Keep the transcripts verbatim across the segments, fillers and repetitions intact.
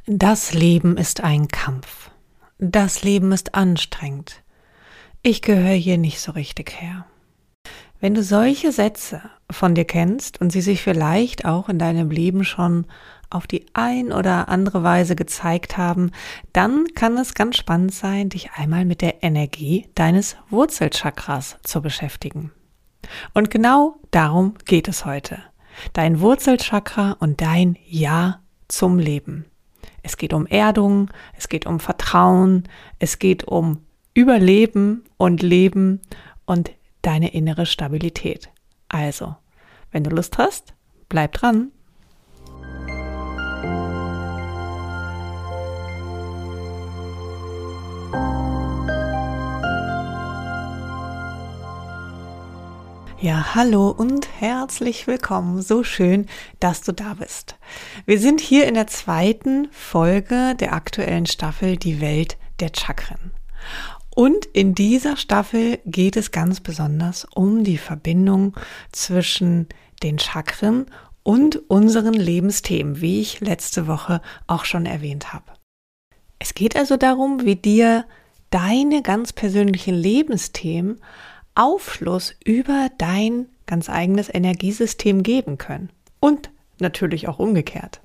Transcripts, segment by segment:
Das Leben ist ein Kampf. Das Leben ist anstrengend. Ich gehöre hier nicht so richtig her. Wenn du solche Sätze von dir kennst und sie sich vielleicht auch in deinem Leben schon auf die ein oder andere Weise gezeigt haben, dann kann es ganz spannend sein, dich einmal mit der Energie deines Wurzelchakras zu beschäftigen. Und genau darum geht es heute. Dein Wurzelchakra und dein Ja zum Leben. Es geht um Erdung, es geht um Vertrauen, es geht um Überleben und Leben und deine innere Stabilität. Also, wenn du Lust hast, bleib dran. Ja, hallo und herzlich willkommen. So schön, dass du da bist. Wir sind hier in der zweiten Folge der aktuellen Staffel Die Welt der Chakren. Und in dieser Staffel geht es ganz besonders um die Verbindung zwischen den Chakren und unseren Lebensthemen, wie ich letzte Woche auch schon erwähnt habe. Es geht also darum, wie dir deine ganz persönlichen Lebensthemen Aufschluss über dein ganz eigenes Energiesystem geben können. Und natürlich auch umgekehrt.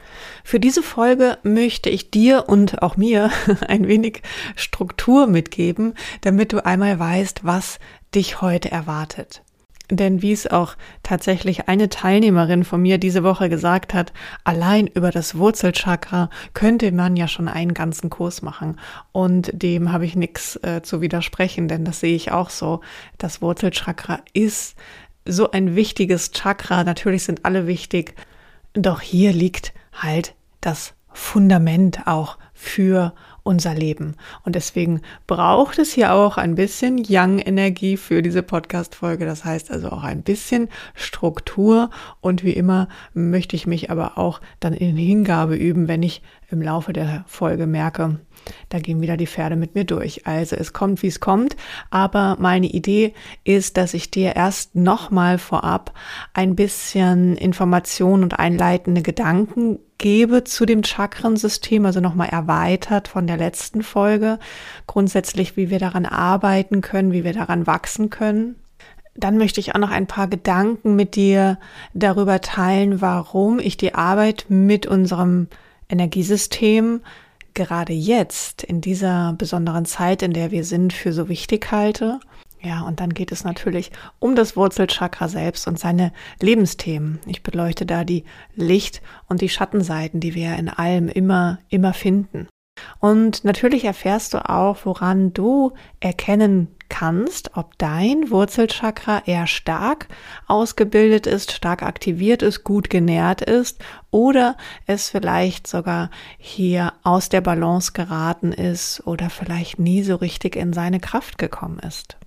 Für diese Folge möchte ich dir und auch mir ein wenig Struktur mitgeben, damit du einmal weißt, was dich heute erwartet. Denn wie es auch tatsächlich eine Teilnehmerin von mir diese Woche gesagt hat, allein über das Wurzelchakra könnte man ja schon einen ganzen Kurs machen. Und dem habe ich nichts äh, zu widersprechen, denn das sehe ich auch so. Das Wurzelchakra ist so ein wichtiges Chakra. Natürlich sind alle wichtig, doch hier liegt halt das Fundament auch für unser Leben. Und deswegen braucht es hier auch ein bisschen Yang-Energie für diese Podcast-Folge. Das heißt also auch ein bisschen Struktur. Und wie immer möchte ich mich aber auch dann in Hingabe üben, wenn ich im Laufe der Folge merke, da gehen wieder die Pferde mit mir durch. Also es kommt, wie es kommt. Aber meine Idee ist, dass ich dir erst nochmal vorab ein bisschen Informationen und einleitende Gedanken gebe zu dem Chakrensystem, also nochmal erweitert von der letzten Folge. Grundsätzlich, wie wir daran arbeiten können, wie wir daran wachsen können. Dann möchte ich auch noch ein paar Gedanken mit dir darüber teilen, warum ich die Arbeit mit unserem Energiesystem gerade jetzt, in dieser besonderen Zeit, in der wir sind, für so wichtig halte. Ja, und dann geht es natürlich um das Wurzelchakra selbst und seine Lebensthemen. Ich beleuchte da die Licht- und die Schattenseiten, die wir in allem immer, immer finden. Und natürlich erfährst du auch, woran du erkennen kannst, ob dein Wurzelchakra eher stark ausgebildet ist, stark aktiviert ist, gut genährt ist oder es vielleicht sogar hier aus der Balance geraten ist oder vielleicht nie so richtig in seine Kraft gekommen ist.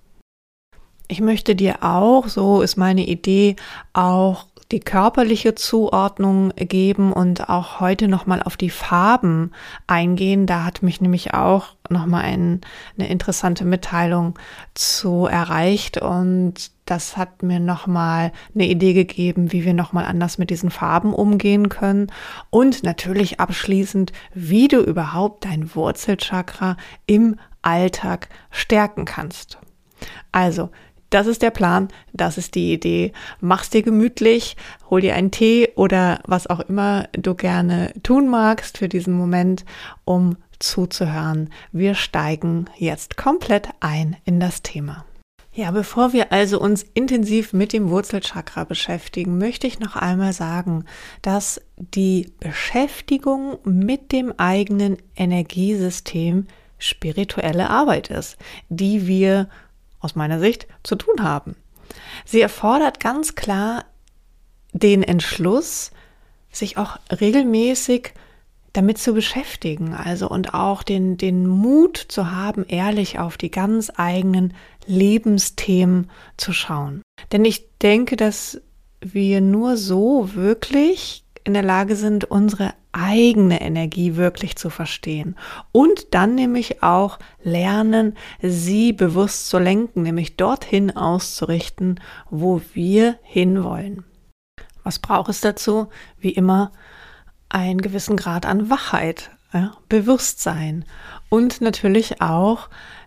Ich möchte dir auch, so ist meine Idee, auch die körperliche Zuordnung geben und auch heute nochmal auf die Farben eingehen. Da hat mich nämlich auch nochmal ein, eine interessante Mitteilung zu erreicht und das hat mir nochmal eine Idee gegeben, wie wir nochmal anders mit diesen Farben umgehen können und natürlich abschließend, wie du überhaupt dein Wurzelchakra im Alltag stärken kannst. Also, das ist der Plan, das ist die Idee. Mach's dir gemütlich, hol dir einen Tee oder was auch immer du gerne tun magst für diesen Moment, um zuzuhören. Wir steigen jetzt komplett ein in das Thema. Ja, bevor wir also uns intensiv mit dem Wurzelchakra beschäftigen, möchte ich noch einmal sagen, dass die Beschäftigung mit dem eigenen Energiesystem spirituelle Arbeit ist, die wir aus meiner Sicht zu tun haben. Sie erfordert ganz klar den Entschluss, sich auch regelmäßig damit zu beschäftigen, also und auch den, den Mut zu haben, ehrlich auf die ganz eigenen Lebensthemen zu schauen. Denn ich denke, dass wir nur so wirklich in der Lage sind, unsere eigene Energie wirklich zu verstehen und dann nämlich auch lernen, sie bewusst zu lenken, nämlich dorthin auszurichten, wo wir hinwollen. Was braucht es dazu? Wie immer einen gewissen Grad an Wachheit, ja, Bewusstsein und natürlich auch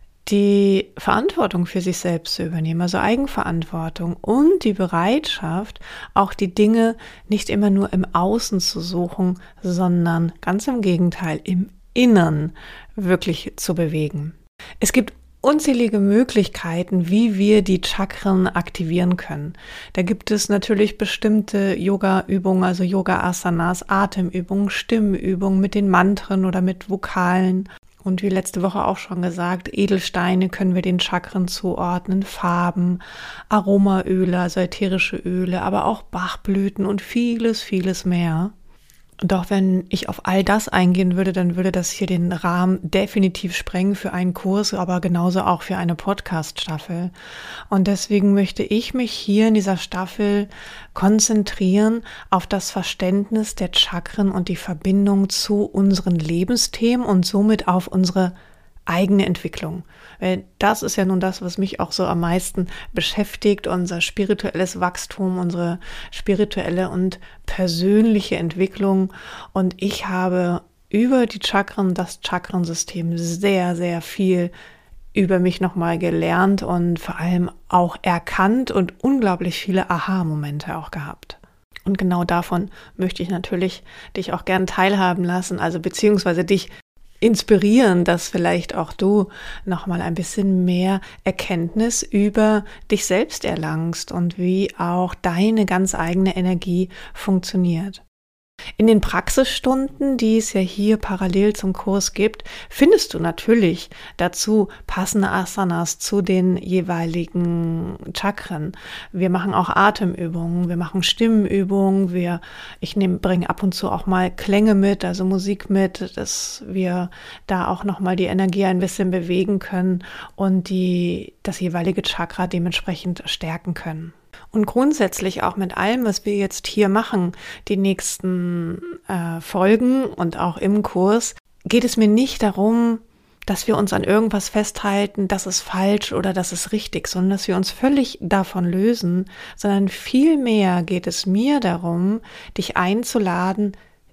die Verantwortung für sich selbst zu übernehmen, also Eigenverantwortung und die Bereitschaft, auch die Dinge nicht immer nur im Außen zu suchen, sondern ganz im Gegenteil, im Innern wirklich zu bewegen. Es gibt unzählige Möglichkeiten, wie wir die Chakren aktivieren können. Da gibt es natürlich bestimmte Yoga-Übungen, also Yoga-Asanas, Atemübungen, Stimmübungen mit den Mantren oder mit Vokalen. Und wie letzte Woche auch schon gesagt, Edelsteine können wir den Chakren zuordnen, Farben, Aromaöle, also ätherische Öle, aber auch Bachblüten und vieles, vieles mehr. Doch wenn ich auf all das eingehen würde, dann würde das hier den Rahmen definitiv sprengen für einen Kurs, aber genauso auch für eine Podcast-Staffel. Und deswegen möchte ich mich hier in dieser Staffel konzentrieren auf das Verständnis der Chakren und die Verbindung zu unseren Lebensthemen und somit auf unsere eigene Entwicklung. Weil das ist ja nun das, was mich auch so am meisten beschäftigt, unser spirituelles Wachstum, unsere spirituelle und persönliche Entwicklung. Und ich habe über die Chakren, das Chakrensystem sehr, sehr viel über mich nochmal gelernt und vor allem auch erkannt und unglaublich viele Aha-Momente auch gehabt. Und genau davon möchte ich natürlich dich auch gern teilhaben lassen, also beziehungsweise dich inspirieren, dass vielleicht auch du nochmal ein bisschen mehr Erkenntnis über dich selbst erlangst und wie auch deine ganz eigene Energie funktioniert. In den Praxisstunden, die es ja hier parallel zum Kurs gibt, findest du natürlich dazu passende Asanas zu den jeweiligen Chakren. Wir machen auch Atemübungen, wir machen Stimmenübungen, wir, ich nehme, bringe ab und zu auch mal Klänge mit, also Musik mit, dass wir da auch nochmal die Energie ein bisschen bewegen können und die, das jeweilige Chakra dementsprechend stärken können. Und grundsätzlich auch mit allem, was wir jetzt hier machen, die nächsten äh, Folgen und auch im Kurs, geht es mir nicht darum, dass wir uns an irgendwas festhalten, das ist falsch oder das ist richtig, sondern dass wir uns völlig davon lösen, sondern vielmehr geht es mir darum, dich einzuladen,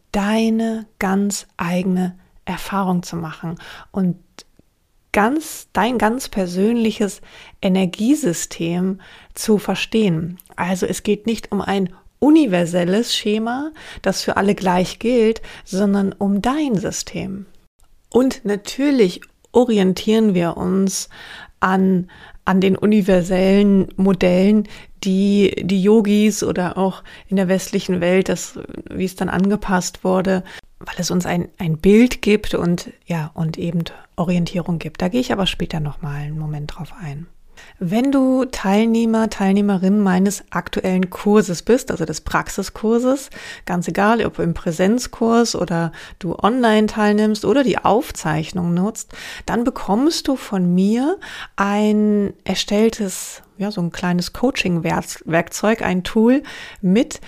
deine ganz eigene Erfahrung zu machen und ganz dein ganz persönliches Energiesystem zu verstehen. Also es geht nicht um ein universelles Schema, das für alle gleich gilt, sondern um dein System. Und natürlich orientieren wir uns an, an den universellen Modellen, die die Yogis oder auch in der westlichen Welt, das, wie es dann angepasst wurde, weil es uns ein, ein Bild gibt und ja und eben Orientierung gibt. Da gehe ich aber später nochmal einen Moment drauf ein. Wenn du Teilnehmer, Teilnehmerin meines aktuellen Kurses bist, also des Praxiskurses, ganz egal, ob im Präsenzkurs oder du online teilnimmst oder die Aufzeichnung nutzt, dann bekommst du von mir ein erstelltes, ja, so ein kleines Coaching-Werkzeug, ein Tool mit,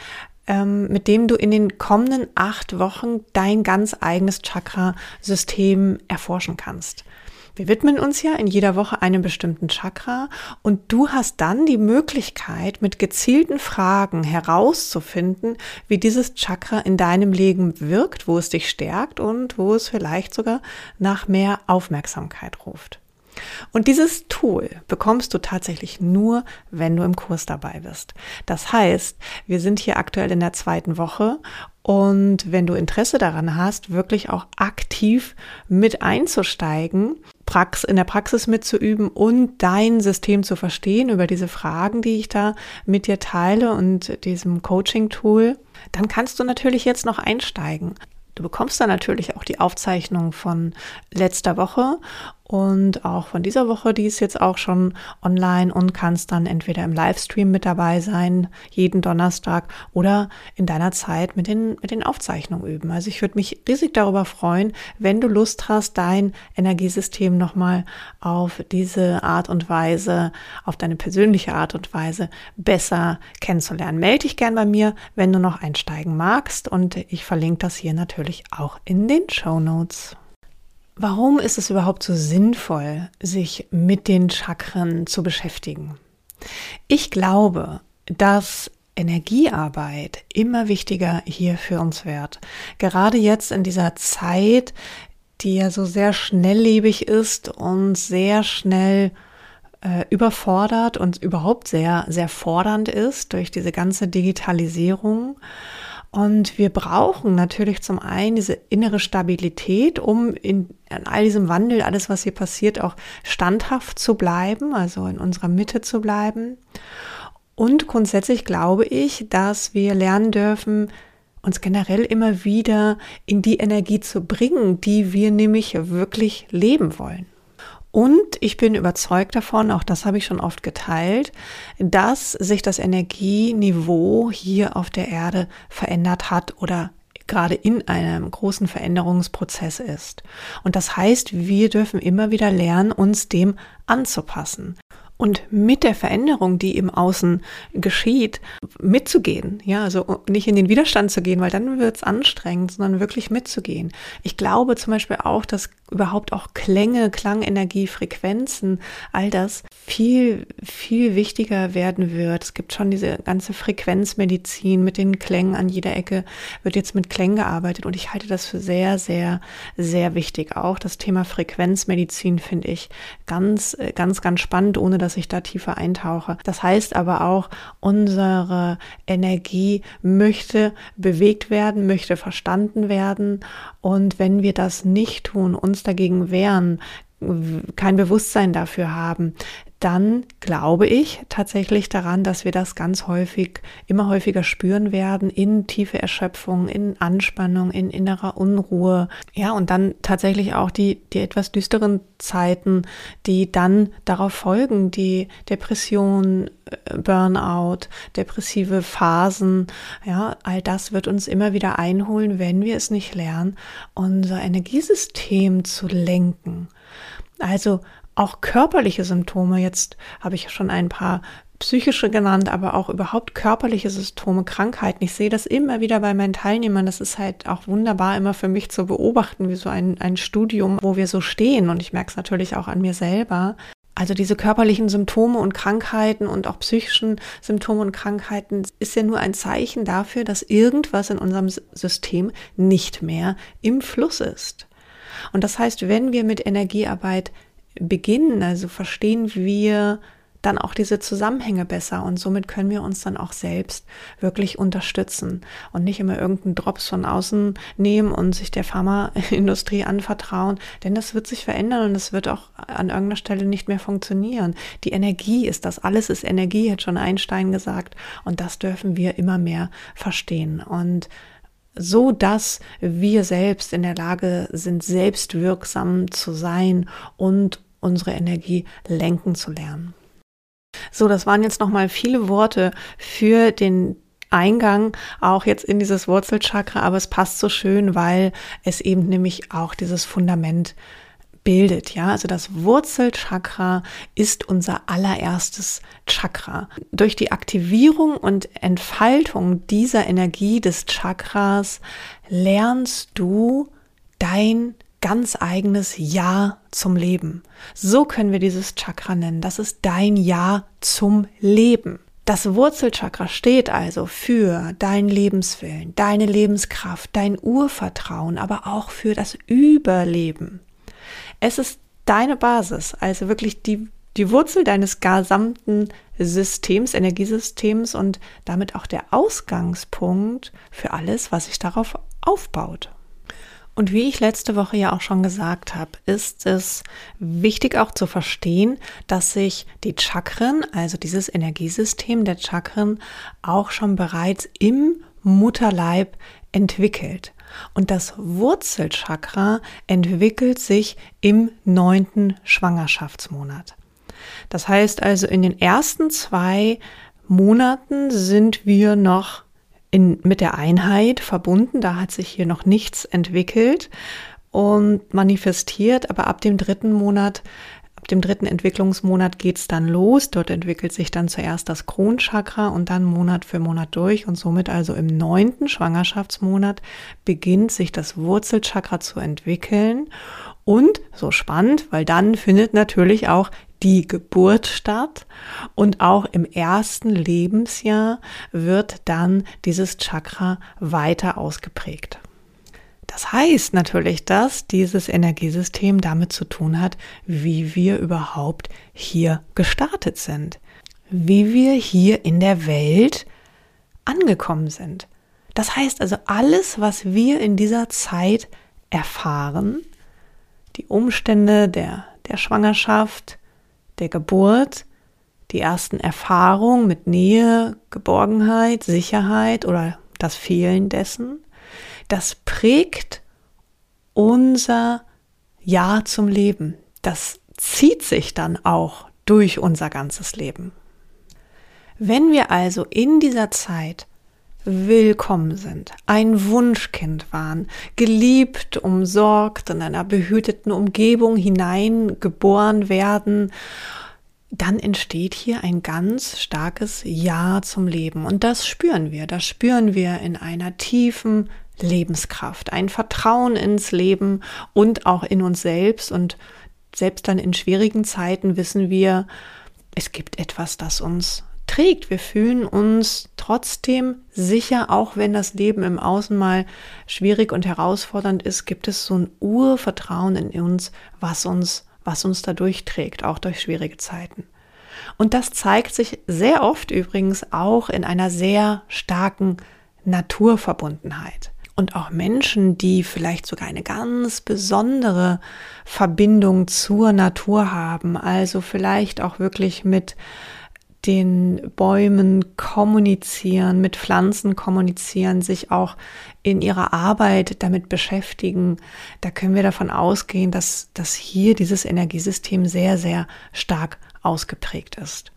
mit dem du in den kommenden acht Wochen dein ganz eigenes Chakra-System erforschen kannst. Wir widmen uns ja in jeder Woche einem bestimmten Chakra und du hast dann die Möglichkeit, mit gezielten Fragen herauszufinden, wie dieses Chakra in deinem Leben wirkt, wo es dich stärkt und wo es vielleicht sogar nach mehr Aufmerksamkeit ruft. Und dieses Tool bekommst du tatsächlich nur, wenn du im Kurs dabei bist. Das heißt, wir sind hier aktuell in der zweiten Woche und wenn du Interesse daran hast, wirklich auch aktiv mit einzusteigen, Prax- in der Praxis mitzuüben und dein System zu verstehen über diese Fragen, die ich da mit dir teile und diesem Coaching-Tool, dann kannst du natürlich jetzt noch einsteigen. Du bekommst dann natürlich auch die Aufzeichnung von letzter Woche und auch von dieser Woche, die ist jetzt auch schon online und kannst dann entweder im Livestream mit dabei sein, jeden Donnerstag oder in deiner Zeit mit den, mit den Aufzeichnungen üben. Also ich würde mich riesig darüber freuen, wenn du Lust hast, dein Energiesystem nochmal auf diese Art und Weise, auf deine persönliche Art und Weise besser kennenzulernen. Melde dich gern bei mir, wenn du noch einsteigen magst und ich verlinke das hier natürlich auch in den Shownotes. Warum ist es überhaupt so sinnvoll, sich mit den Chakren zu beschäftigen? Ich glaube, dass Energiearbeit immer wichtiger hier für uns wird. Gerade jetzt in dieser Zeit, die ja so sehr schnelllebig ist und sehr schnell äh, überfordert und überhaupt sehr, sehr fordernd ist durch diese ganze Digitalisierung. Und wir brauchen natürlich zum einen diese innere Stabilität, um in, in all diesem Wandel, alles was hier passiert, auch standhaft zu bleiben, also in unserer Mitte zu bleiben. Und grundsätzlich glaube ich, dass wir lernen dürfen, uns generell immer wieder in die Energie zu bringen, die wir nämlich wirklich leben wollen. Und ich bin überzeugt davon, auch das habe ich schon oft geteilt, dass sich das Energieniveau hier auf der Erde verändert hat oder gerade in einem großen Veränderungsprozess ist. Und das heißt, wir dürfen immer wieder lernen, uns dem anzupassen. Und mit der Veränderung, die im Außen geschieht, mitzugehen. Ja, also nicht in den Widerstand zu gehen, weil dann wird es anstrengend, sondern wirklich mitzugehen. Ich glaube zum Beispiel auch, dass überhaupt auch Klänge, Klangenergie, Frequenzen, all das viel, viel wichtiger werden wird. Es gibt schon diese ganze Frequenzmedizin mit den Klängen an jeder Ecke, wird jetzt mit Klängen gearbeitet und ich halte das für sehr, sehr, sehr wichtig. Auch das Thema Frequenzmedizin finde ich ganz, ganz, ganz spannend, ohne dass ich da tiefer eintauche. Das heißt aber auch, unsere Energie möchte bewegt werden, möchte verstanden werden und wenn wir das nicht tun, uns dagegen wehren, kein Bewusstsein dafür haben, dann glaube ich tatsächlich daran, dass wir das ganz häufig, immer häufiger spüren werden in tiefe Erschöpfung, in Anspannung, in innerer Unruhe. Ja, und dann tatsächlich auch die, die etwas düsteren Zeiten, die dann darauf folgen, die Depression, Burnout, depressive Phasen. Ja, all das wird uns immer wieder einholen, wenn wir es nicht lernen, unser Energiesystem zu lenken. Also auch körperliche Symptome, jetzt habe ich schon ein paar psychische genannt, aber auch überhaupt körperliche Symptome, Krankheiten. Ich sehe das immer wieder bei meinen Teilnehmern. Das ist halt auch wunderbar immer für mich zu beobachten, wie so ein, ein Studium, wo wir so stehen. Und ich merke es natürlich auch an mir selber. Also diese körperlichen Symptome und Krankheiten und auch psychischen Symptome und Krankheiten ist ja nur ein Zeichen dafür, dass irgendwas in unserem System nicht mehr im Fluss ist. Und das heißt, wenn wir mit Energiearbeit beginnen, also verstehen wir dann auch diese Zusammenhänge besser und somit können wir uns dann auch selbst wirklich unterstützen und nicht immer irgendeinen Drops von außen nehmen und sich der Pharmaindustrie anvertrauen, denn das wird sich verändern und es wird auch an irgendeiner Stelle nicht mehr funktionieren. Die Energie ist das, alles ist Energie, hat schon Einstein gesagt und das dürfen wir immer mehr verstehen und so dass wir selbst in der Lage sind, selbstwirksam zu sein und unsere Energie lenken zu lernen. So, das waren jetzt nochmal viele Worte für den Eingang, auch jetzt in dieses Wurzelchakra, aber es passt so schön, weil es eben nämlich auch dieses Fundament bildet, ja, also das Wurzelchakra ist unser allererstes Chakra. Durch die Aktivierung und Entfaltung dieser Energie des Chakras lernst du dein ganz eigenes Ja zum Leben. So können wir dieses Chakra nennen. Das ist dein Ja zum Leben. Das Wurzelchakra steht also für deinen Lebenswillen, deine Lebenskraft, dein Urvertrauen, aber auch für das Überleben. Es ist deine Basis, also wirklich die, die Wurzel deines gesamten Systems, Energiesystems und damit auch der Ausgangspunkt für alles, was sich darauf aufbaut. Und wie ich letzte Woche ja auch schon gesagt habe, ist es wichtig auch zu verstehen, dass sich die Chakren, also dieses Energiesystem der Chakren, auch schon bereits im Mutterleib entwickelt. Und das Wurzelchakra entwickelt sich im neunten Schwangerschaftsmonat. Das heißt also, in den ersten zwei Monaten sind wir noch in, mit der Einheit verbunden. Da hat sich hier noch nichts entwickelt und manifestiert, aber ab dem dritten Monat Ab dem dritten Entwicklungsmonat geht es dann los. Dort entwickelt sich dann zuerst das Kronchakra und dann Monat für Monat durch. Und somit also im neunten Schwangerschaftsmonat beginnt sich das Wurzelchakra zu entwickeln. Und so spannend, weil dann findet natürlich auch die Geburt statt und auch im ersten Lebensjahr wird dann dieses Chakra weiter ausgeprägt. Das heißt natürlich, dass dieses Energiesystem damit zu tun hat, wie wir überhaupt hier gestartet sind, wie wir hier in der Welt angekommen sind. Das heißt also, alles, was wir in dieser Zeit erfahren, die Umstände der, der Schwangerschaft, der Geburt, die ersten Erfahrungen mit Nähe, Geborgenheit, Sicherheit oder das Fehlen dessen, das prägt unser Ja zum Leben. Das zieht sich dann auch durch unser ganzes Leben. Wenn wir also in dieser Zeit willkommen sind, ein Wunschkind waren, geliebt, umsorgt, in einer behüteten Umgebung hineingeboren werden, dann entsteht hier ein ganz starkes Ja zum Leben. Und das spüren wir. Das spüren wir in einer tiefen Lebenskraft, ein Vertrauen ins Leben und auch in uns selbst. Und selbst dann in schwierigen Zeiten wissen wir, es gibt etwas, das uns trägt. Wir fühlen uns trotzdem sicher, auch wenn das Leben im Außen mal schwierig und herausfordernd ist, gibt es so ein Urvertrauen in uns, was uns, was uns da durchträgt, auch durch schwierige Zeiten. Und das zeigt sich sehr oft übrigens auch in einer sehr starken Naturverbundenheit. Und auch Menschen, die vielleicht sogar eine ganz besondere Verbindung zur Natur haben, also vielleicht auch wirklich mit den Bäumen kommunizieren, mit Pflanzen kommunizieren, sich auch in ihrer Arbeit damit beschäftigen, da können wir davon ausgehen, dass, dass hier dieses Energiesystem sehr, sehr stark ausgeprägt ist.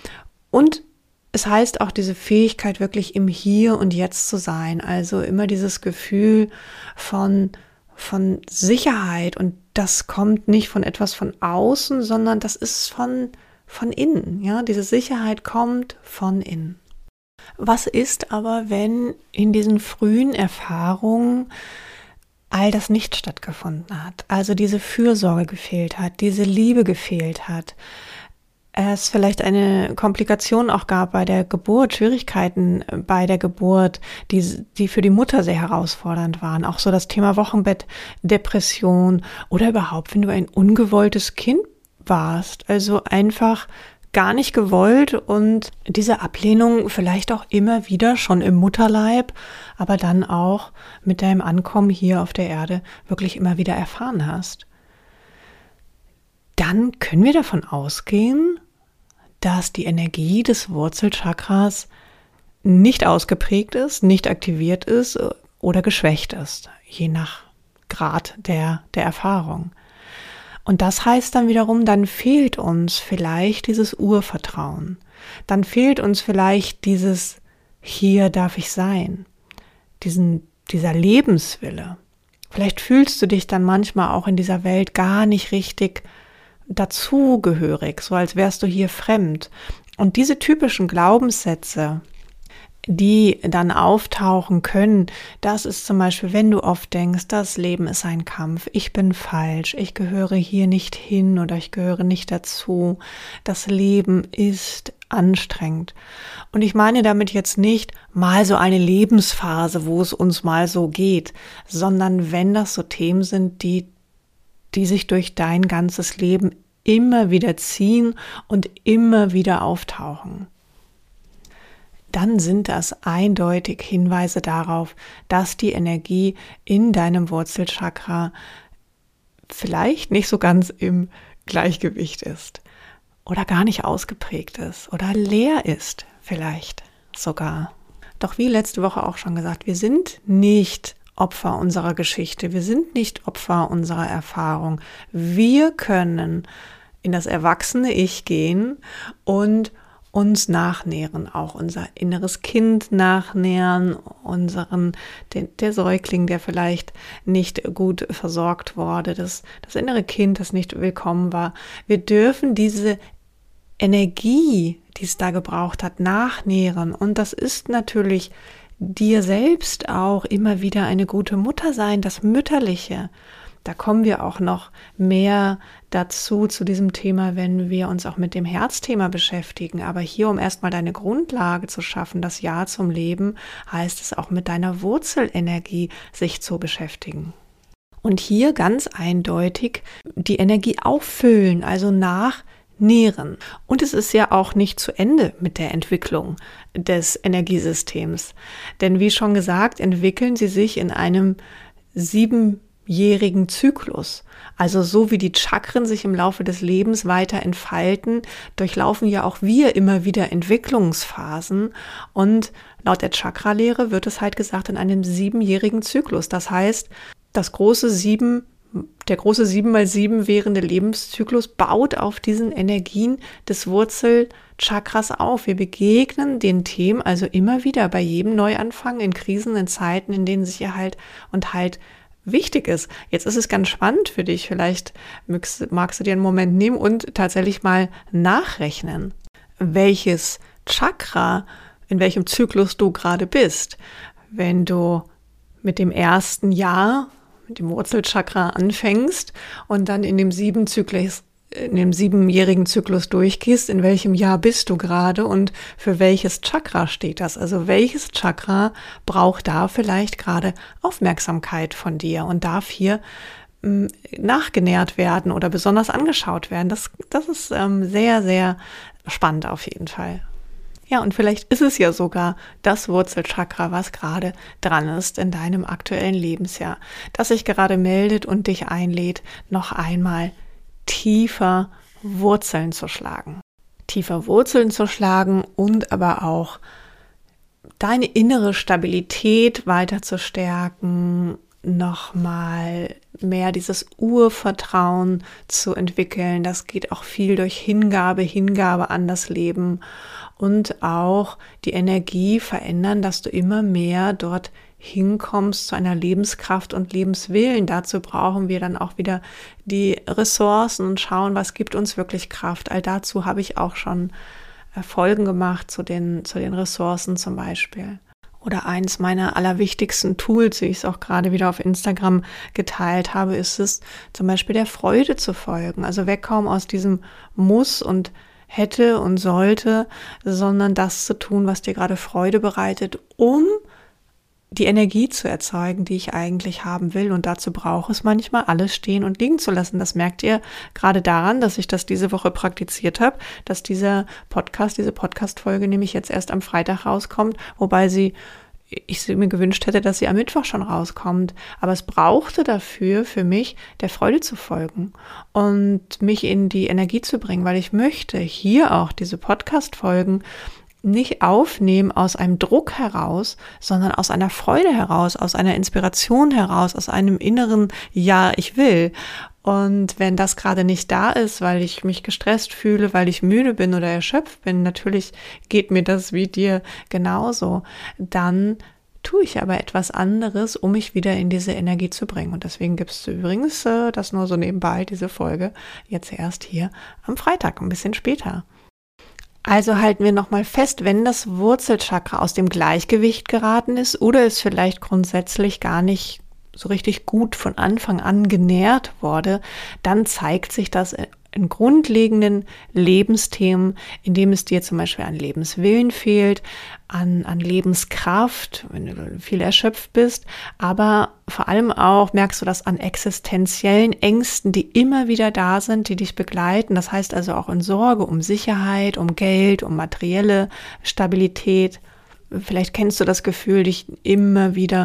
Und es heißt auch diese Fähigkeit, wirklich im Hier und Jetzt zu sein, also immer dieses Gefühl von, von Sicherheit, und das kommt nicht von etwas von außen, sondern das ist von Von innen, ja, diese Sicherheit kommt von innen. Was ist aber, wenn in diesen frühen Erfahrungen all das nicht stattgefunden hat? Also diese Fürsorge gefehlt hat, diese Liebe gefehlt hat, es vielleicht eine Komplikation auch gab bei der Geburt, Schwierigkeiten bei der Geburt, die, die für die Mutter sehr herausfordernd waren. Auch so das Thema Wochenbett, Depression oder überhaupt, wenn du ein ungewolltes Kind warst, also einfach gar nicht gewollt und diese Ablehnung vielleicht auch immer wieder schon im Mutterleib, aber dann auch mit deinem Ankommen hier auf der Erde wirklich immer wieder erfahren hast. Dann können wir davon ausgehen, dass die Energie des Wurzelchakras nicht ausgeprägt ist, nicht aktiviert ist oder geschwächt ist, je nach Grad der, der Erfahrung. Und das heißt dann wiederum, dann fehlt uns vielleicht dieses Urvertrauen. Dann fehlt uns vielleicht dieses hier darf ich sein, diesen, dieser Lebenswille. Vielleicht fühlst du dich dann manchmal auch in dieser Welt gar nicht richtig dazugehörig, so als wärst du hier fremd. Und diese typischen Glaubenssätze, die dann auftauchen können, das ist zum Beispiel, wenn du oft denkst, das Leben ist ein Kampf, ich bin falsch, ich gehöre hier nicht hin oder ich gehöre nicht dazu, das Leben ist anstrengend. Und ich meine damit jetzt nicht mal so eine Lebensphase, wo es uns mal so geht, sondern wenn das so Themen sind, die, die sich durch dein ganzes Leben immer wieder ziehen und immer wieder auftauchen, dann sind das eindeutig Hinweise darauf, dass die Energie in deinem Wurzelchakra vielleicht nicht so ganz im Gleichgewicht ist oder gar nicht ausgeprägt ist oder leer ist vielleicht sogar. Doch wie letzte Woche auch schon gesagt, wir sind nicht Opfer unserer Geschichte, wir sind nicht Opfer unserer Erfahrung. Wir können in das erwachsene Ich gehen und uns nachnähren, auch unser inneres Kind nachnähren, unseren, den, der Säugling, der vielleicht nicht gut versorgt wurde, das, das innere Kind, das nicht willkommen war. Wir dürfen diese Energie, die es da gebraucht hat, nachnähren. Und das ist natürlich dir selbst auch immer wieder eine gute Mutter sein, das Mütterliche, Da kommen wir auch noch mehr dazu, zu diesem Thema, wenn wir uns auch mit dem Herzthema beschäftigen. Aber hier, um erstmal deine Grundlage zu schaffen, das Ja zum Leben, heißt es auch mit deiner Wurzelenergie sich zu beschäftigen. Und hier ganz eindeutig die Energie auffüllen, also nachnähren. Und es ist ja auch nicht zu Ende mit der Entwicklung des Energiesystems. Denn wie schon gesagt, entwickeln sie sich in einem siebenjährigen Zyklus. Also so wie die Chakren sich im Laufe des Lebens weiter entfalten, durchlaufen ja auch wir immer wieder Entwicklungsphasen. Und laut der Chakralehre wird es halt gesagt in einem siebenjährigen Zyklus. Das heißt, das große sieben, der große sieben mal sieben währende Lebenszyklus baut auf diesen Energien des Wurzelchakras auf. Wir begegnen den Themen also immer wieder bei jedem Neuanfang in Krisen, in Zeiten, in denen Sicherheit und Halt wichtig ist. Jetzt ist es ganz spannend für dich. Vielleicht magst, magst du dir einen Moment nehmen und tatsächlich mal nachrechnen, welches Chakra, in welchem Zyklus du gerade bist. Wenn du mit dem ersten Jahr mit dem Wurzelchakra anfängst und dann in dem sieben Zyklus, in dem siebenjährigen Zyklus durchgehst, in welchem Jahr bist du gerade und für welches Chakra steht das? Also welches Chakra braucht da vielleicht gerade Aufmerksamkeit von dir und darf hier ähm, nachgenährt werden oder besonders angeschaut werden? Das, das ist ähm, sehr, sehr spannend auf jeden Fall. Ja, und vielleicht ist es ja sogar das Wurzelchakra, was gerade dran ist in deinem aktuellen Lebensjahr, das sich gerade meldet und dich einlädt, noch einmal tiefer Wurzeln zu schlagen. Tiefer Wurzeln zu schlagen und aber auch deine innere Stabilität weiter zu stärken, nochmal mehr dieses Urvertrauen zu entwickeln. Das geht auch viel durch Hingabe, Hingabe an das Leben und auch die Energie verändern, dass du immer mehr dort hinkommst zu einer Lebenskraft und Lebenswillen. Dazu brauchen wir dann auch wieder die Ressourcen und schauen, was gibt uns wirklich Kraft. All dazu habe ich auch schon Folgen gemacht zu den, zu den Ressourcen zum Beispiel. Oder eins meiner allerwichtigsten Tools, wie ich es auch gerade wieder auf Instagram geteilt habe, ist es zum Beispiel der Freude zu folgen. Also wegkommen aus diesem Muss und hätte und sollte, sondern das zu tun, was dir gerade Freude bereitet, um die Energie zu erzeugen, die ich eigentlich haben will. Und dazu braucht es manchmal, alles stehen und liegen zu lassen. Das merkt ihr gerade daran, dass ich das diese Woche praktiziert habe, dass dieser Podcast, diese Podcast-Folge nämlich jetzt erst am Freitag rauskommt, wobei sie, ich mir gewünscht hätte, dass sie am Mittwoch schon rauskommt. Aber es brauchte dafür für mich, der Freude zu folgen und mich in die Energie zu bringen, weil ich möchte hier auch diese Podcast-Folgen nicht aufnehmen aus einem Druck heraus, sondern aus einer Freude heraus, aus einer Inspiration heraus, aus einem inneren Ja, ich will. Und wenn das gerade nicht da ist, weil ich mich gestresst fühle, weil ich müde bin oder erschöpft bin, natürlich geht mir das wie dir genauso, dann tue ich aber etwas anderes, um mich wieder in diese Energie zu bringen. Und deswegen gibt es übrigens, äh, das nur so nebenbei, diese Folge, jetzt erst hier am Freitag, ein bisschen später. Also halten wir nochmal fest, wenn das Wurzelchakra aus dem Gleichgewicht geraten ist oder es vielleicht grundsätzlich gar nicht so richtig gut von Anfang an genährt wurde, dann zeigt sich das in grundlegenden Lebensthemen, indem es dir zum Beispiel an Lebenswillen fehlt, an, an Lebenskraft, wenn du viel erschöpft bist, aber vor allem auch merkst du das an existenziellen Ängsten, die immer wieder da sind, die dich begleiten. Das heißt also auch in Sorge um Sicherheit, um Geld, um materielle Stabilität. Vielleicht kennst du das Gefühl, dich immer wieder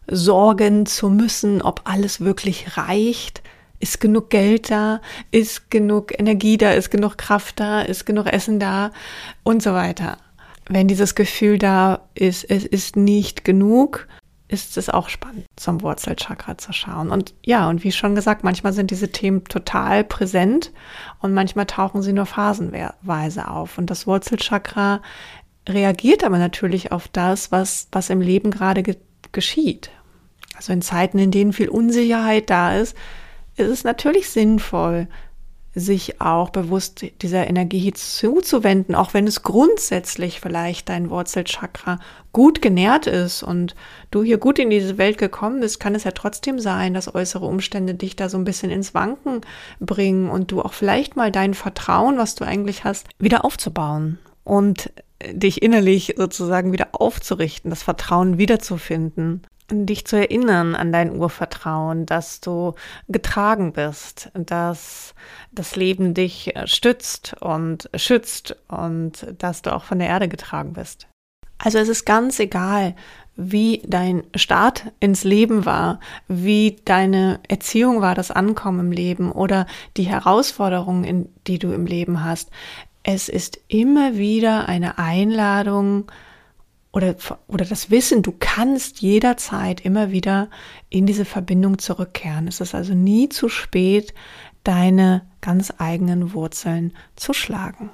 sorgen zu müssen, ob alles wirklich reicht. Ist genug Geld da? Ist genug Energie da? Ist genug Kraft da? Ist genug Essen da? Und so weiter. Wenn dieses Gefühl da ist, es ist nicht genug, ist es auch spannend, zum Wurzelchakra zu schauen. Und ja, und wie schon gesagt, manchmal sind diese Themen total präsent und manchmal tauchen sie nur phasenweise auf. Und das Wurzelchakra reagiert aber natürlich auf das, was, was im Leben gerade ge- geschieht. Also in Zeiten, in denen viel Unsicherheit da ist, ist es natürlich sinnvoll, sich auch bewusst dieser Energie zuzuwenden, auch wenn es grundsätzlich vielleicht dein Wurzelchakra gut genährt ist und du hier gut in diese Welt gekommen bist, kann es ja trotzdem sein, dass äußere Umstände dich da so ein bisschen ins Wanken bringen und du auch vielleicht mal dein Vertrauen, was du eigentlich hast, wieder aufzubauen und dich innerlich sozusagen wieder aufzurichten, das Vertrauen wiederzufinden. Dich zu erinnern an dein Urvertrauen, dass du getragen bist, dass das Leben dich stützt und schützt und dass du auch von der Erde getragen bist. Also es ist ganz egal, wie dein Start ins Leben war, wie deine Erziehung war, das Ankommen im Leben oder die Herausforderungen, in die du im Leben hast. Es ist immer wieder eine Einladung, Oder, oder das Wissen, du kannst jederzeit immer wieder in diese Verbindung zurückkehren. Es ist also nie zu spät, deine ganz eigenen Wurzeln zu schlagen.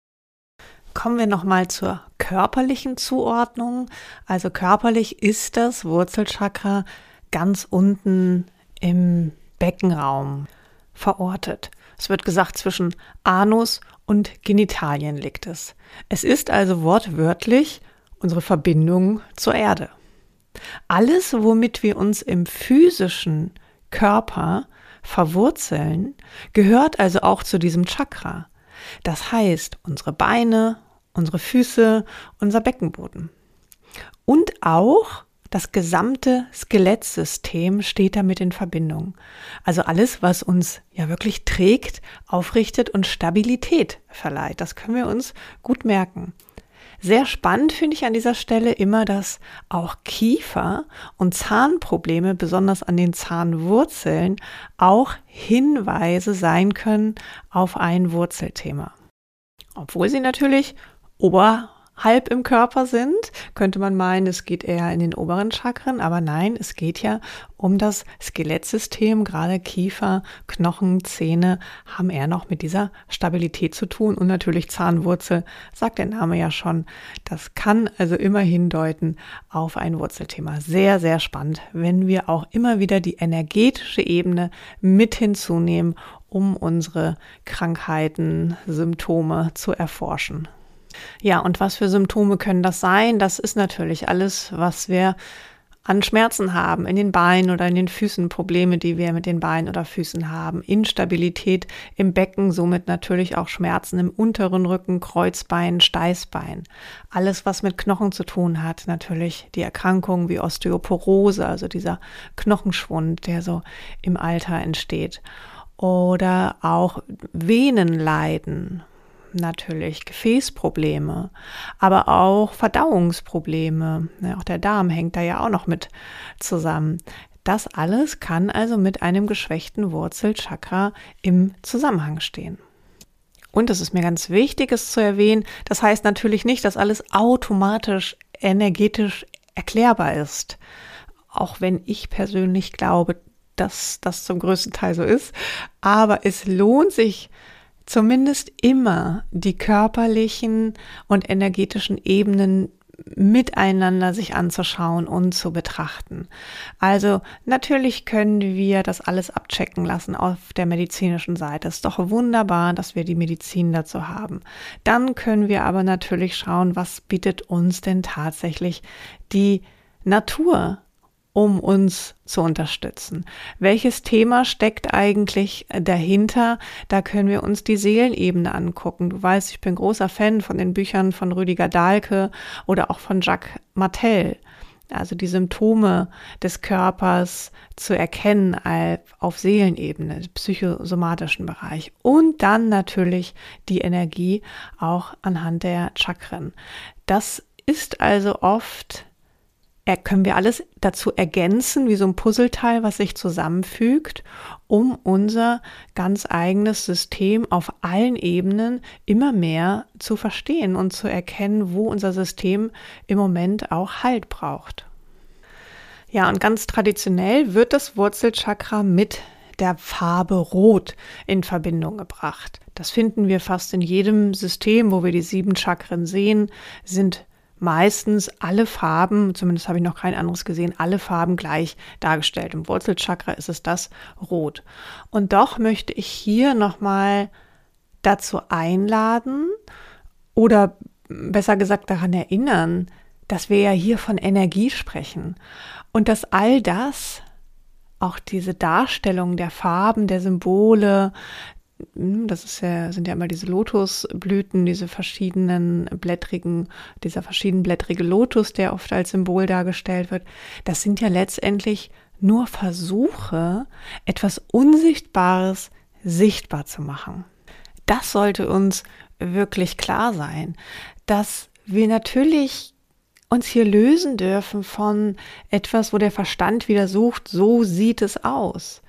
Kommen wir nochmal zur körperlichen Zuordnung. Also körperlich ist das Wurzelchakra ganz unten im Beckenraum verortet. Es wird gesagt, zwischen Anus und Genitalien liegt es. Es ist also wortwörtlich unsere Verbindung zur Erde. Alles, womit wir uns im physischen Körper verwurzeln, gehört also auch zu diesem Chakra. Das heißt, unsere Beine, unsere Füße, unser Beckenboden. Und auch das gesamte Skelettsystem steht damit in Verbindung. Also alles, was uns ja wirklich trägt, aufrichtet und Stabilität verleiht. Das können wir uns gut merken. Sehr spannend finde ich an dieser Stelle immer, dass auch Kiefer- und Zahnprobleme, besonders an den Zahnwurzeln, auch Hinweise sein können auf ein Wurzelthema. Obwohl sie natürlich oberhalb im Körper sind, könnte man meinen, es geht eher in den oberen Chakren, aber nein, es geht ja um das Skelettsystem, gerade Kiefer, Knochen, Zähne haben eher noch mit dieser Stabilität zu tun und natürlich Zahnwurzel, sagt der Name ja schon, das kann also immer hindeuten auf ein Wurzelthema. Sehr, sehr spannend, wenn wir auch immer wieder die energetische Ebene mit hinzunehmen, um unsere Krankheiten, Symptome zu erforschen. Ja, und was für Symptome können das sein? Das ist natürlich alles, was wir an Schmerzen haben, in den Beinen oder in den Füßen, Probleme, die wir mit den Beinen oder Füßen haben, Instabilität im Becken, somit natürlich auch Schmerzen im unteren Rücken, Kreuzbein, Steißbein. Alles, was mit Knochen zu tun hat, natürlich die Erkrankungen wie Osteoporose, also dieser Knochenschwund, der so im Alter entsteht. Oder auch Venenleiden. Natürlich Gefäßprobleme, aber auch Verdauungsprobleme. Ja, auch der Darm hängt da ja auch noch mit zusammen. Das alles kann also mit einem geschwächten Wurzelchakra im Zusammenhang stehen. Und es ist mir ganz wichtig, es zu erwähnen, das heißt natürlich nicht, dass alles automatisch energetisch erklärbar ist. Auch wenn ich persönlich glaube, dass das zum größten Teil so ist. Aber es lohnt sich, zumindest immer die körperlichen und energetischen Ebenen miteinander sich anzuschauen und zu betrachten. Also natürlich können wir das alles abchecken lassen auf der medizinischen Seite. Es ist doch wunderbar, dass wir die Medizin dazu haben. Dann können wir aber natürlich schauen, was bietet uns denn tatsächlich die Natur, um uns zu unterstützen. Welches Thema steckt eigentlich dahinter? Da können wir uns die Seelenebene angucken. Du weißt, ich bin großer Fan von den Büchern von Rüdiger Dahlke oder auch von Jacques Martel. Also die Symptome des Körpers zu erkennen auf Seelenebene, psychosomatischen Bereich. Und dann natürlich die Energie auch anhand der Chakren. Das ist also oft können wir alles dazu ergänzen, wie so ein Puzzleteil, was sich zusammenfügt, um unser ganz eigenes System auf allen Ebenen immer mehr zu verstehen und zu erkennen, wo unser System im Moment auch Halt braucht. Ja, und ganz traditionell wird das Wurzelchakra mit der Farbe Rot in Verbindung gebracht. Das finden wir fast in jedem System, wo wir die sieben Chakren sehen, sind meistens alle Farben, zumindest habe ich noch kein anderes gesehen, alle Farben gleich dargestellt. Im Wurzelchakra ist es das Rot. Und doch möchte ich hier nochmal dazu einladen oder besser gesagt daran erinnern, dass wir ja hier von Energie sprechen und dass all das, auch diese Darstellung der Farben, der Symbole, das ist ja, sind ja immer diese Lotusblüten, diese verschiedenen blättrigen, dieser verschiedenblättrige Lotus, der oft als Symbol dargestellt wird, das sind ja letztendlich nur Versuche, etwas Unsichtbares sichtbar zu machen. Das sollte uns wirklich klar sein, dass wir natürlich uns hier lösen dürfen von etwas, wo der Verstand wieder sucht, so sieht es aus.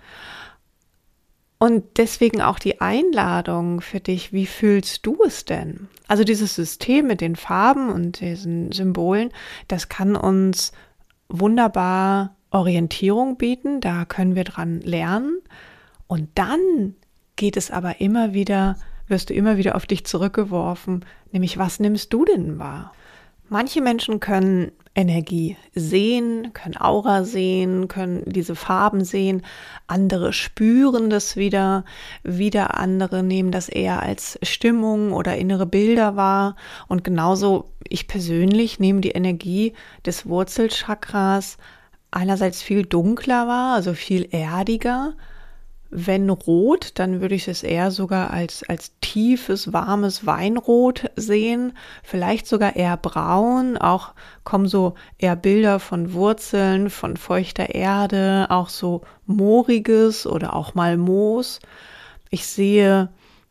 Und deswegen auch die Einladung für dich, wie fühlst du es denn? Also dieses System mit den Farben und diesen Symbolen, das kann uns wunderbar Orientierung bieten, da können wir dran lernen. Und dann geht es aber immer wieder, wirst du immer wieder auf dich zurückgeworfen, nämlich was nimmst du denn wahr? Manche Menschen können Energie sehen, können Aura sehen, können diese Farben sehen. Andere spüren das wieder. Wieder andere nehmen das eher als Stimmung oder innere Bilder wahr. Und genauso ich persönlich nehme die Energie des Wurzelchakras einerseits viel dunkler wahr, also viel erdiger. Wenn rot, dann würde ich es eher sogar als, als tiefes, warmes Weinrot sehen, vielleicht sogar eher braun, auch kommen so eher Bilder von Wurzeln, von feuchter Erde, auch so mooriges oder auch mal Moos. Ich sehe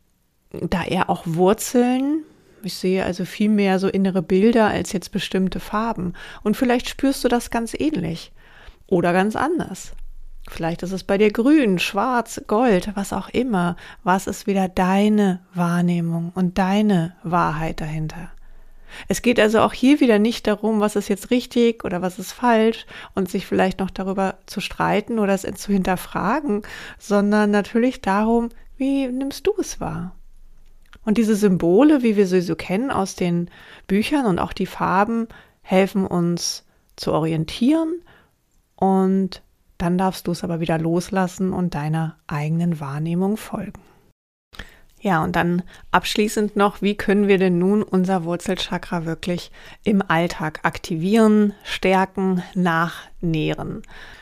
da eher auch Wurzeln, ich sehe also viel mehr so innere Bilder als jetzt bestimmte Farben. Und vielleicht spürst du das ganz ähnlich oder ganz anders. Vielleicht ist es bei dir grün, schwarz, gold, was auch immer. Was ist wieder deine Wahrnehmung und deine Wahrheit dahinter? Es geht also auch hier wieder nicht darum, was ist jetzt richtig oder was ist falsch und sich vielleicht noch darüber zu streiten oder es zu hinterfragen, sondern natürlich darum, wie nimmst du es wahr? Und diese Symbole, wie wir sie so kennen aus den Büchern und auch die Farben, helfen uns zu orientieren und dann darfst du es aber wieder loslassen und deiner eigenen Wahrnehmung folgen. Ja, und dann abschließend noch, wie können wir denn nun unser Wurzelchakra wirklich im Alltag aktivieren, stärken, nachnähren?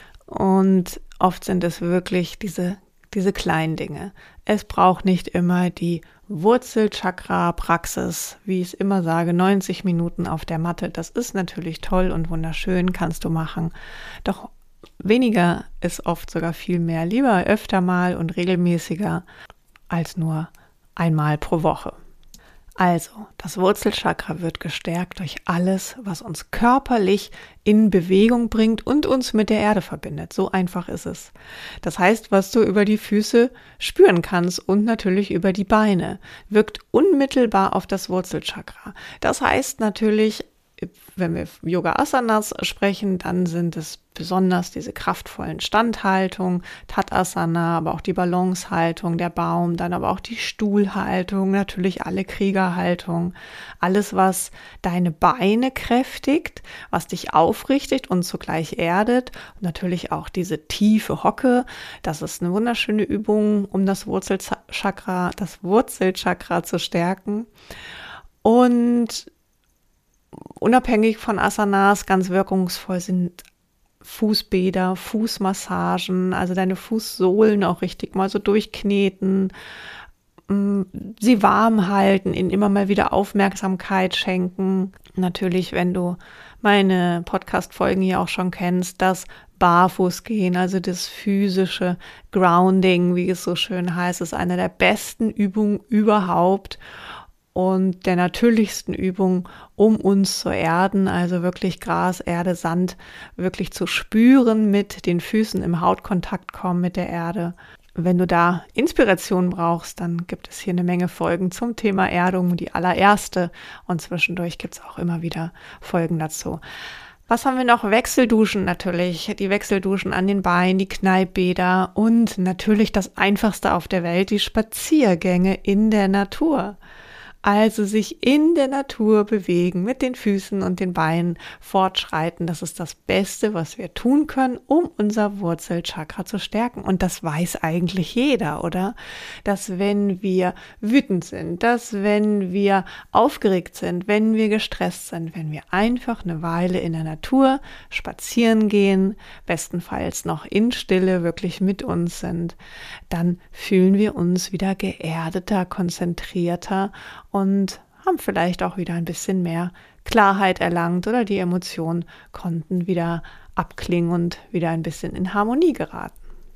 Und oft sind es wirklich diese, diese kleinen Dinge. Es braucht nicht immer die Wurzelchakra-Praxis, wie ich es immer sage, neunzig Minuten auf der Matte. Das ist natürlich toll und wunderschön, kannst du machen. Doch weniger ist oft sogar viel mehr. Lieber öfter mal und regelmäßiger als nur einmal pro Woche. Also, das Wurzelchakra wird gestärkt durch alles, was uns körperlich in Bewegung bringt und uns mit der Erde verbindet. So einfach ist es. Das heißt, was du über die Füße spüren kannst und natürlich über die Beine, wirkt unmittelbar auf das Wurzelchakra. Das heißt natürlich, wenn wir Yoga Asanas sprechen, dann sind es besonders diese kraftvollen Standhaltungen, Tadasana, aber auch die Balancehaltung, der Baum, dann aber auch die Stuhlhaltung, natürlich alle Kriegerhaltung, alles, was deine Beine kräftigt, was dich aufrichtet und zugleich erdet. Und natürlich auch diese tiefe Hocke, das ist eine wunderschöne Übung, um das Wurzelchakra, das Wurzelchakra zu stärken. Und unabhängig von Asanas ganz wirkungsvoll sind Fußbäder, Fußmassagen, also deine Fußsohlen auch richtig mal so durchkneten, sie warm halten, ihnen immer mal wieder Aufmerksamkeit schenken. Natürlich, wenn du meine Podcast-Folgen hier auch schon kennst, das Barfußgehen, also das physische Grounding, wie es so schön heißt, ist eine der besten Übungen überhaupt. Und der natürlichsten Übung, um uns zu erden, also wirklich Gras, Erde, Sand, wirklich zu spüren, mit den Füßen im Hautkontakt kommen mit der Erde. Wenn du da Inspiration brauchst, dann gibt es hier eine Menge Folgen zum Thema Erdung, die allererste. Und zwischendurch gibt es auch immer wieder Folgen dazu. Was haben wir noch? Wechselduschen natürlich, die Wechselduschen an den Beinen, die Kneippbäder und natürlich das Einfachste auf der Welt, die Spaziergänge in der Natur. Also sich in der Natur bewegen, mit den Füßen und den Beinen fortschreiten. Das ist das Beste, was wir tun können, um unser Wurzelchakra zu stärken. Und das weiß eigentlich jeder, oder? Dass wenn wir wütend sind, dass wenn wir aufgeregt sind, wenn wir gestresst sind, wenn wir einfach eine Weile in der Natur spazieren gehen, bestenfalls noch in Stille wirklich mit uns sind, dann fühlen wir uns wieder geerdeter, konzentrierter und haben vielleicht auch wieder ein bisschen mehr Klarheit erlangt oder die Emotionen konnten wieder abklingen und wieder ein bisschen in Harmonie geraten.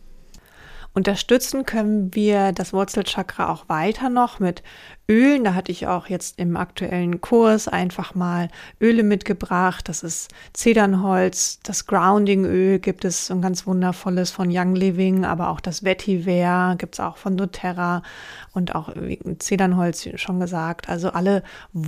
Unterstützen können wir das Wurzelchakra auch weiter noch mit Ölen. Da hatte ich auch jetzt im aktuellen Kurs einfach mal Öle mitgebracht. Das ist Zedernholz, das Grounding-Öl gibt es ein ganz wundervolles von Young Living, aber auch das Vetiver gibt es auch von doTERRA und auch Zedernholz, wie schon gesagt. Also alle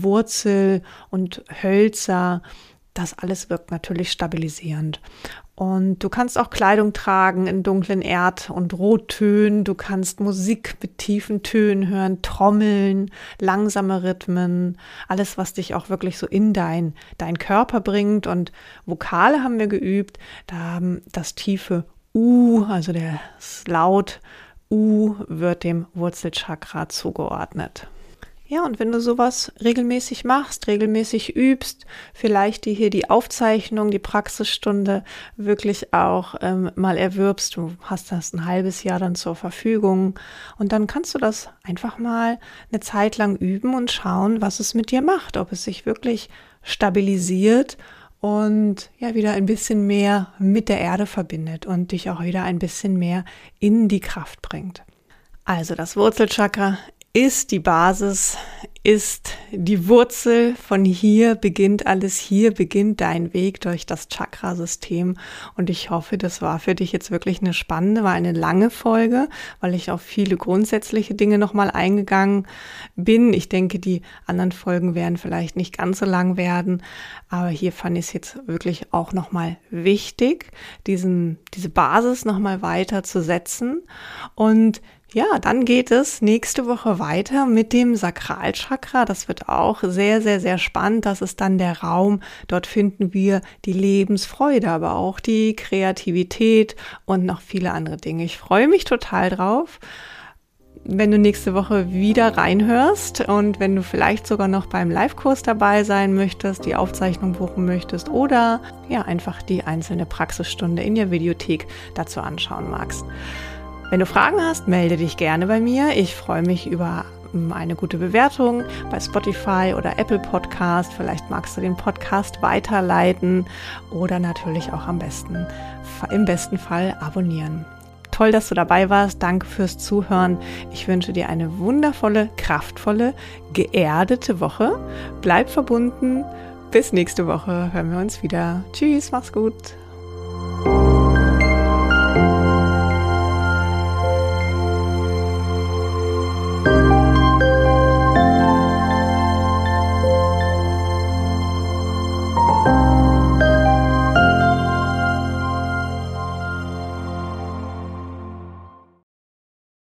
Wurzel und Hölzer, das alles wirkt natürlich stabilisierend. Und du kannst auch Kleidung tragen in dunklen Erd- und Rottönen. Du kannst Musik mit tiefen Tönen hören, Trommeln, langsame Rhythmen. Alles, was dich auch wirklich so in dein, dein Körper bringt. Und Vokale haben wir geübt. Da haben das tiefe U, also der Laut U, wird dem Wurzelchakra zugeordnet. Ja, und wenn du sowas regelmäßig machst, regelmäßig übst, vielleicht dir hier die Aufzeichnung, die Praxisstunde wirklich auch ähm, mal erwirbst, du hast das ein halbes Jahr dann zur Verfügung und dann kannst du das einfach mal eine Zeit lang üben und schauen, was es mit dir macht, ob es sich wirklich stabilisiert und ja wieder ein bisschen mehr mit der Erde verbindet und dich auch wieder ein bisschen mehr in die Kraft bringt. Also das Wurzelchakra ist die Basis, ist die Wurzel. Von hier beginnt alles, hier beginnt dein Weg durch das Chakrasystem. Und ich hoffe, das war für dich jetzt wirklich eine spannende, war eine lange Folge, weil ich auf viele grundsätzliche Dinge nochmal eingegangen bin. Ich denke, die anderen Folgen werden vielleicht nicht ganz so lang werden, aber hier fand ich es jetzt wirklich auch nochmal wichtig, diesen, diese Basis nochmal weiter zu setzen. Und ja, dann geht es nächste Woche weiter mit dem Sakralchakra. Das wird auch sehr, sehr, sehr spannend. Das ist dann der Raum. Dort finden wir die Lebensfreude, aber auch die Kreativität und noch viele andere Dinge. Ich freue mich total drauf, wenn du nächste Woche wieder reinhörst und wenn du vielleicht sogar noch beim Live-Kurs dabei sein möchtest, die Aufzeichnung buchen möchtest oder ja einfach die einzelne Praxisstunde in der Videothek dazu anschauen magst. Wenn du Fragen hast, melde dich gerne bei mir. Ich freue mich über eine gute Bewertung bei Spotify oder Apple Podcast. Vielleicht magst du den Podcast weiterleiten oder natürlich auch am besten, im besten Fall abonnieren. Toll, dass du dabei warst. Danke fürs Zuhören. Ich wünsche dir eine wundervolle, kraftvolle, geerdete Woche. Bleib verbunden. Bis nächste Woche hören wir uns wieder. Tschüss, mach's gut.